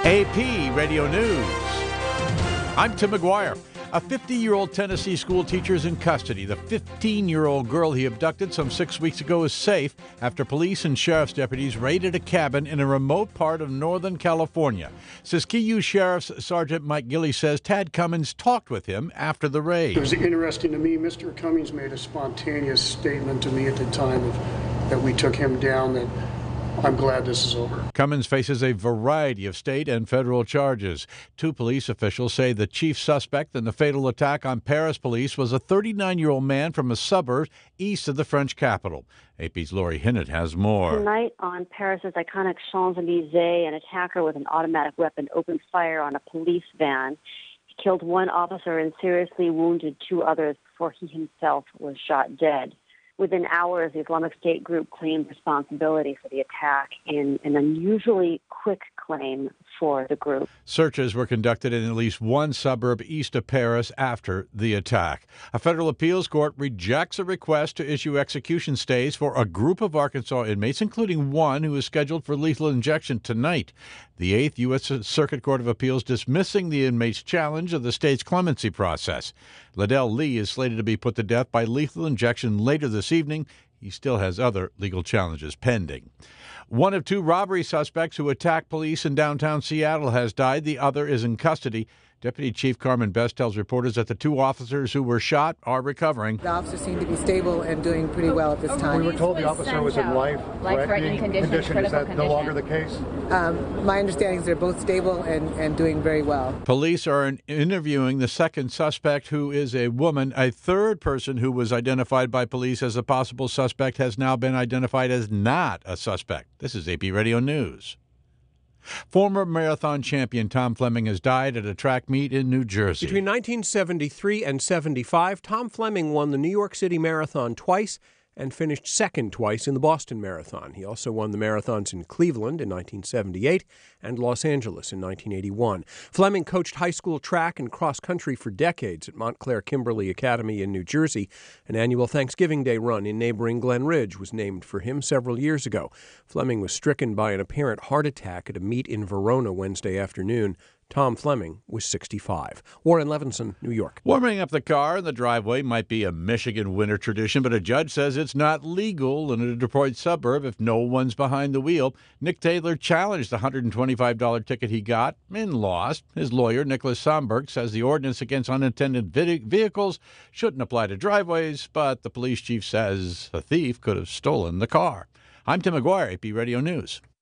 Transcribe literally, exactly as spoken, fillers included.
A P Radio News. I'm Tim McGuire. A fifty-year-old Tennessee school teacher is in custody. The fifteen-year-old girl he abducted some six weeks ago is safe after police and sheriff's deputies raided a cabin in a remote part of Northern California. Siskiyou Sheriff's Sergeant Mike Gilley says Tad Cummins talked with him after the raid. It was interesting to me. Mister Cummins made a spontaneous statement to me at the time of, that we took him down that I'm glad this is over. Cummins faces a variety of state and federal charges. Two police officials say the chief suspect in the fatal attack on Paris police was a thirty-nine-year-old man from a suburb east of the French capital. A P's Lori Hinnant has more. Tonight on Paris's iconic Champs-Élysées, an attacker with an automatic weapon opened fire on a police van. He killed one officer and seriously wounded two others before he himself was shot dead. Within hours, the Islamic State group claimed responsibility for the attack in an unusually quick claim for the group. Searches were conducted in at least one suburb east of Paris after the attack. A federal appeals court rejects a request to issue execution stays for a group of Arkansas inmates, including one who is scheduled for lethal injection tonight. The Eighth U S Circuit Court of Appeals dismissing the inmates' challenge of the state's clemency process. Liddell Lee is slated to be put to death by lethal injection later this evening. He still has other legal challenges pending. One of two robbery suspects who attacked police in downtown Seattle has died. The other is in custody. Deputy Chief Carmen Best tells reporters that the two officers who were shot are recovering. The officers seem to be stable and doing pretty well at this time. We were told the officer was in life threatening condition. condition. Is that no longer the case? Um, my understanding is they're both stable and, and doing very well. Police are interviewing the second suspect, who is a woman. A third person who was identified by police as a possible suspect has now been identified as not a suspect. This is A P Radio News. Former marathon champion Tom Fleming has died at a track meet in New Jersey. Between nineteen seventy-three and seventy-five, Tom Fleming won the New York City Marathon twice and finished second twice in the Boston Marathon. He also won the marathons in Cleveland in nineteen seventy-eight and Los Angeles in nineteen eighty-one. Fleming coached high school track and cross country for decades at Montclair Kimberly Academy in New Jersey. An annual Thanksgiving Day run in neighboring Glen Ridge was named for him several years ago. Fleming was stricken by an apparent heart attack at a meet in Verona Wednesday afternoon. Tom Fleming was sixty-five. Warren Levinson, New York. Warming up the car in the driveway might be a Michigan winter tradition, but a judge says it's not legal in a Detroit suburb if no one's behind the wheel. Nick Taylor challenged the one hundred twenty-five dollars ticket he got and lost. His lawyer, Nicholas Somberg, says the ordinance against unattended vehicles shouldn't apply to driveways, but the police chief says the thief could have stolen the car. I'm Tim McGuire, A P Radio News.